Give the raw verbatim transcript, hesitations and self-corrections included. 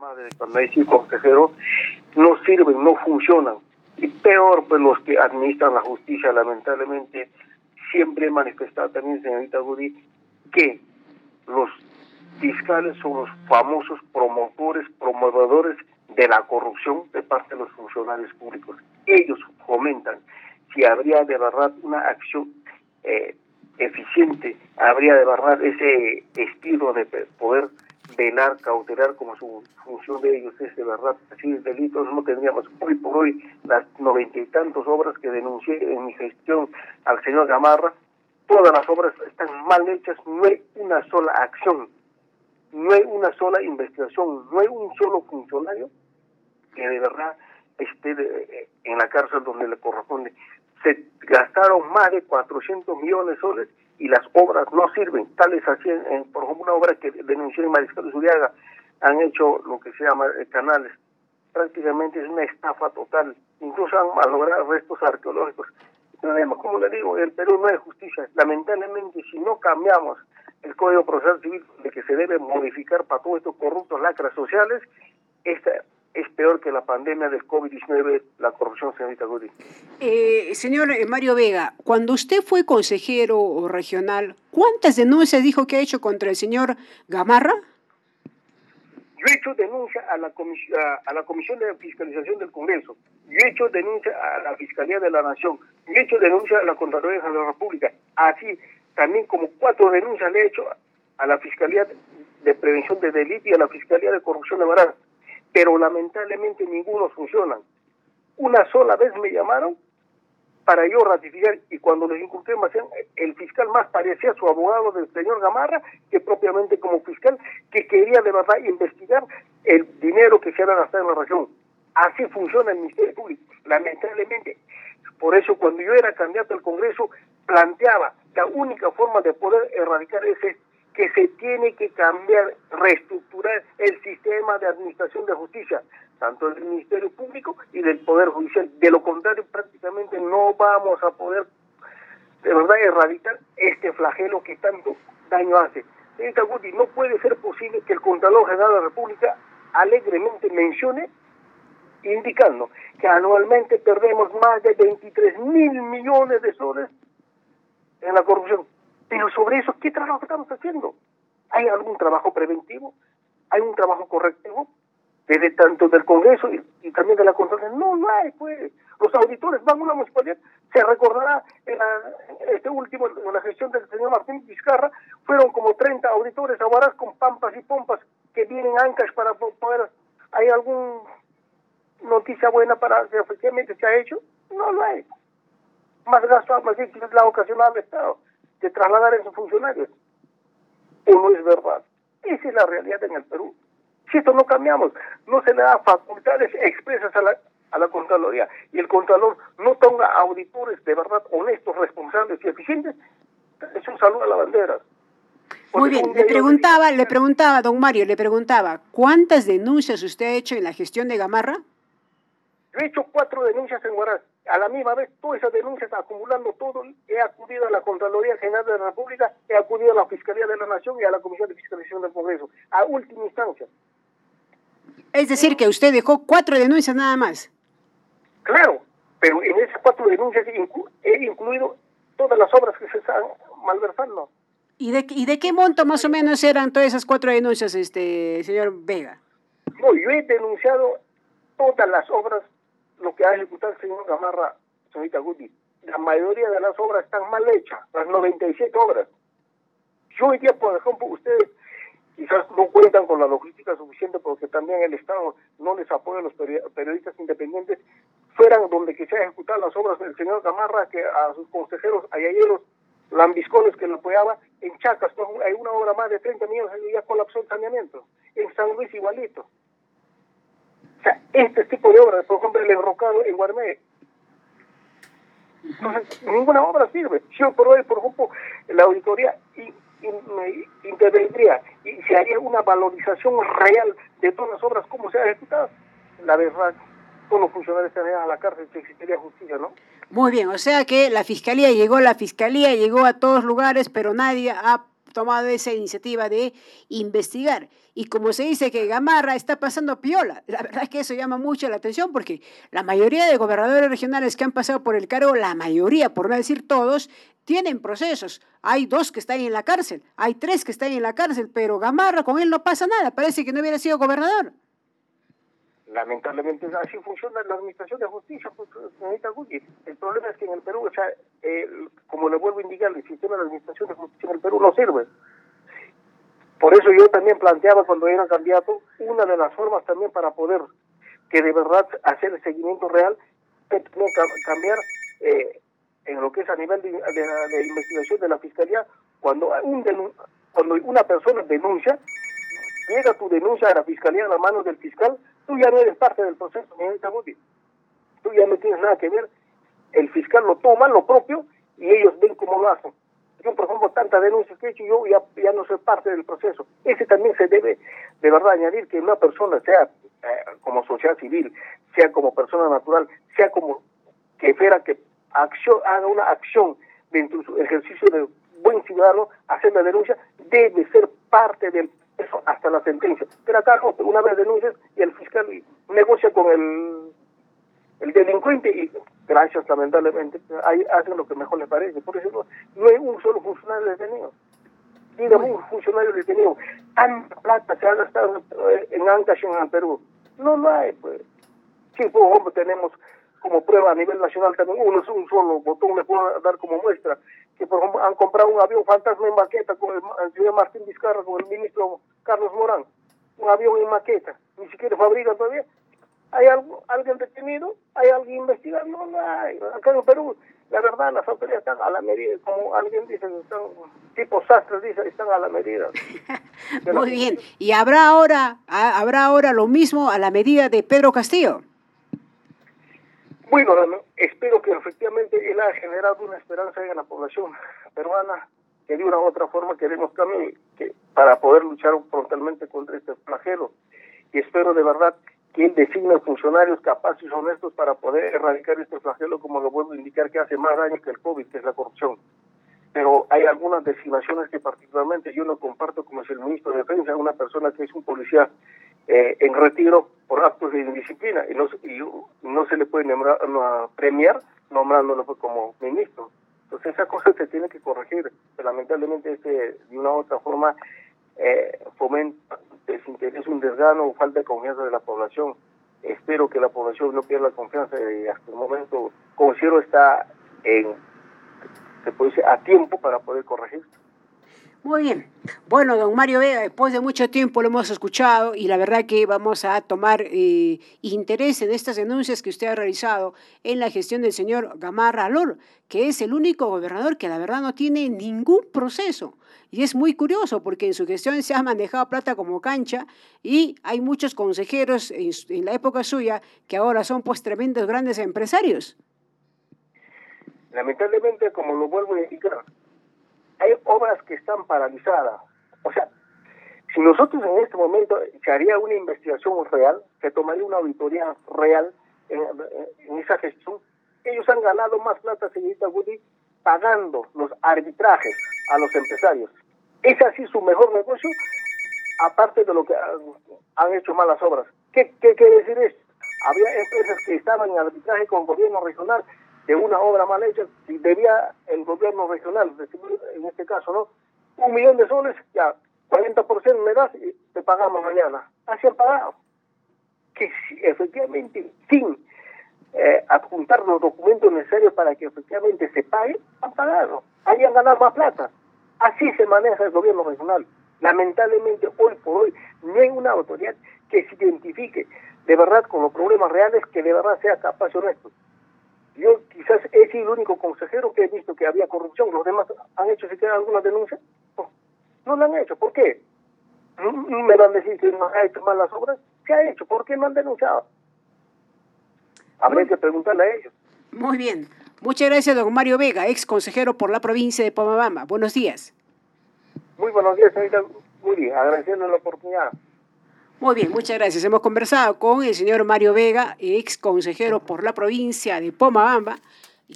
más de cuando hay cinco consejeros, no sirven, no funcionan. Y peor, pues los que administran la justicia, lamentablemente, siempre he manifestado también, señorita Gudi, que los fiscales son los famosos promotores, promovedores de la corrupción de parte de los funcionarios públicos. Ellos fomentan. Si habría de verdad una acción eh, eficiente, habría de verdad ese estilo de poder velar, cautelar, como su función de ellos es de verdad así delitos, no tendríamos hoy por hoy las noventa y tantas obras que denuncié en mi gestión al señor Gamarra. Todas las obras están mal hechas, no hay una sola acción, no hay una sola investigación, no hay un solo funcionario que de verdad esté de, en la cárcel donde le corresponde. Se gastaron más de cuatrocientos millones de soles y las obras no sirven. Tales así, en, en, por ejemplo, una obra que denuncié en Mariscal de Zuriaga, han hecho lo que se llama eh, canales. Prácticamente es una estafa total. Incluso han malogrado restos arqueológicos. Como le digo, el Perú no hay justicia. Lamentablemente, si no cambiamos el Código Procesal Civil, de que se debe modificar para todos estos corruptos lacras sociales, esta es peor que la pandemia del COVID diecinueve, la corrupción, señorita Gudi. Eh, señor Mario Vega, cuando usted fue consejero regional, ¿cuántas denuncias dijo que ha hecho contra el señor Gamarra? Yo he hecho denuncia a la, comisión, a, a la Comisión de Fiscalización del Congreso, yo he hecho denuncia a la Fiscalía de la Nación, yo he hecho denuncia a la Contraloría de la República, así también como cuatro denuncias le he hecho a la Fiscalía de Prevención de Delito y a la Fiscalía de Corrupción de Barán, pero lamentablemente ninguno funciona. Una sola vez me llamaron para yo ratificar, y cuando les inculqué, el fiscal más parecía su abogado del señor Gamarra que propiamente como fiscal, que quería de verdad investigar el dinero que se había gastado en la región. Así funciona el Ministerio Público, lamentablemente. Por eso cuando yo era candidato al Congreso, planteaba la única forma de poder erradicar ese, que se tiene que cambiar, reestructurar el sistema de administración de justicia, tanto del Ministerio Público y del Poder Judicial. De lo contrario, prácticamente no vamos a poder, de verdad, erradicar este flagelo que tanto daño hace. Señorita Guti, no puede ser posible que el Contralor General de la República alegremente mencione, indicando que anualmente perdemos más de veintitrés mil millones de soles en la corrupción. Pero sobre eso, ¿qué trabajo estamos haciendo? ¿Hay algún trabajo preventivo? ¿Hay un trabajo correctivo? Desde tanto del Congreso y, y también de la Contraloría. No, no hay, pues. Los auditores van a una municipalidad, se recordará en, la, en este último, en la gestión del señor Martín Vizcarra, fueron como treinta auditores a Huaraz con pampas y pompas que vienen ancas para poder. ¿Hay alguna noticia buena para que efectivamente se ha hecho? No lo hay. Más gasto, más bien la ocasional del Estado de trasladar a esos funcionarios. ¿O no es verdad? Esa es la realidad en el Perú. Si esto no cambiamos, no se le da facultades expresas a la, a la Contraloría y el Contralor no ponga auditores de verdad honestos, responsables y eficientes, es un saludo a la bandera. Muy bien, le preguntaba, le preguntaba, don Mario, le preguntaba, ¿cuántas denuncias usted ha hecho en la gestión de Gamarra? Yo he hecho cuatro denuncias en Huaraz. A la misma vez, todas esas denuncias, acumulando todo, he acudido a la Contraloría General de la República, he acudido a la Fiscalía de la Nación y a la Comisión de Fiscalización del Congreso, a última instancia. Es decir, que usted dejó cuatro denuncias nada más. Claro, pero en esas cuatro denuncias inclu he incluido todas las obras que se están malversando. ¿Y de, ¿Y de qué monto más o menos eran todas esas cuatro denuncias, este señor Vega? No, yo he denunciado todas las obras, lo que ha ejecutado el señor Gamarra, señorita Guti. La mayoría de las obras están mal hechas, las noventa y siete obras. Yo hoy día, por ejemplo, ustedes quizás no cuentan con la logística suficiente porque también el Estado no les apoya a los periodistas independientes, fueran donde que se ejecutar las obras del señor Gamarra, que a sus consejeros ayayeros, lambiscones que lo apoyaban, en Chacas, hay una obra más de treinta millones, ya colapsó el saneamiento, en San Luis igualito. O sea, este tipo de obras, por ejemplo, el enrocado en Guarmé, entonces ninguna obra sirve. Si yo por hoy, por ejemplo, la auditoría in, in, intervendría y se haría una valorización real de todas las obras, cómo se ha ejecutado, la verdad, todos los funcionarios estarían a la cárcel, si existiría justicia, ¿no? Muy bien, o sea que la fiscalía llegó, la fiscalía llegó a todos lugares, pero nadie ha tomado esa iniciativa de investigar. Y como se dice que Gamarra está pasando piola, la verdad es que eso llama mucho la atención porque la mayoría de gobernadores regionales que han pasado por el cargo, la mayoría, por no decir todos, tienen procesos. Hay dos que están en la cárcel, hay tres que están en la cárcel, pero Gamarra, con él no pasa nada, parece que no hubiera sido gobernador. Lamentablemente así funciona la administración de justicia, pues, señorita Gulli. El problema es que en el Perú, o sea, eh, como le vuelvo a indicar, el sistema de administración de justicia en el Perú no sirve. Por eso yo también planteaba cuando era candidato, una de las formas también para poder que de verdad hacer el seguimiento real, es cambiar eh, en lo que es a nivel de, de, de investigación de la Fiscalía, cuando, un cuando una persona denuncia, llega tu denuncia a la Fiscalía a la mano del fiscal, tú ya no eres parte del proceso, señorita Gulli. Tú ya no tienes nada que ver, el fiscal lo toma, lo propio, y ellos ven cómo lo hacen. Yo, por ejemplo, tantas denuncias que he hecho, yo ya, ya no soy parte del proceso. Ese también se debe, de verdad, añadir que una persona, sea eh, como sociedad civil, sea como persona natural, sea como que fuera que acción, haga una acción dentro de su ejercicio de buen ciudadano, hacer la denuncia, debe ser parte del proceso hasta la sentencia. Pero acá, una vez denuncias y el fiscal negocia con el, el delincuente y gracias, lamentablemente, ahí hacen lo que mejor les parece. Por eso no, no hay un solo funcionario detenido. Dígame un funcionario detenido. Tanta plata se ha gastado en Ancash en el Perú. No lo hay, pues. Sí, por ejemplo, tenemos como prueba a nivel nacional también, uno es un solo botón, le puedo dar como muestra, que por ejemplo han comprado un avión fantasma en maqueta con el, el señor Martín Vizcarra, con el ministro Carlos Morán. Un avión en maqueta, ni siquiera fabrican todavía. ¿Hay algo, alguien detenido? ¿Hay alguien investigado? No, no hay. Acá en Perú, la verdad, las autoridades están a la medida, como alguien dice, están, tipo sastres dice, están a la medida. Muy bien. ¿Y habrá ahora, habrá ahora lo mismo a la medida de Pedro Castillo? Bueno, espero que efectivamente él ha generado una esperanza en la población peruana, que de una u otra forma queremos también que, para poder luchar frontalmente contra este flagelo. Y espero de verdad que él designe funcionarios capaces y honestos para poder erradicar este flagelo, como lo vuelvo a indicar, que hace más daño que el COVID, que es la corrupción. Pero hay algunas designaciones que particularmente yo no comparto, como es el ministro de Defensa, una persona que es un policía eh, en retiro por actos de indisciplina, y no, y no se le puede nombrar, no, premiar nombrándolo como ministro. Entonces esa cosa se tiene que corregir. Pero lamentablemente este, de una u otra forma eh, fomenta desinterés, un desgano o falta de confianza de la población. Espero que la población no pierda la confianza y hasta el momento considero está en, se puede decir, a tiempo para poder corregir. Muy bien. Bueno, don Mario Vega, después de mucho tiempo lo hemos escuchado y la verdad que vamos a tomar eh, interés en estas denuncias que usted ha realizado en la gestión del señor Gamarra Alor, que es el único gobernador que la verdad no tiene ningún proceso. Y es muy curioso porque en su gestión se ha manejado plata como cancha y hay muchos consejeros en, en la época suya que ahora son pues tremendos grandes empresarios. Lamentablemente, como lo vuelvo a indicar, hay obras que están paralizadas. O sea, si nosotros en este momento se haría una investigación real, se tomaría una auditoría real en, en esa gestión, ellos han ganado más plata, señorita Woody, pagando los arbitrajes a los empresarios. Es así su mejor negocio, aparte de lo que han, han hecho malas obras. ¿Qué, qué quiere decir esto? Había empresas que estaban en arbitraje con el gobierno regional de una obra mal hecha, y debía el gobierno regional recibir, en este caso, ¿no?, un millón de soles, ya, cuarenta por ciento me das y te pagamos mañana. Así han pagado. Que si, efectivamente, sin eh, adjuntar los documentos necesarios para que efectivamente se pague, han pagado. Ahí han ganado más plata. Así se maneja el gobierno regional. Lamentablemente, hoy por hoy, no hay una autoridad que se identifique de verdad con los problemas reales, que de verdad sea capaz y honesto. Yo quizás he sido el único consejero que he visto que había corrupción. ¿Los demás han hecho siquiera alguna denuncia? No, no lo han hecho. ¿Por qué? ¿No me van a decir que no ha hecho mal las obras? ¿Qué ha hecho? ¿Por qué no han denunciado? Habría Muy... que preguntarle a ellos. Muy bien. Muchas gracias, don Mario Vega, ex consejero por la provincia de Pomabamba. Buenos días. Muy buenos días, señorita Gulli. Agradeciendo la oportunidad. Muy bien, muchas gracias. Hemos conversado con el señor Mario Vega, ex consejero por la provincia de Pomabamba,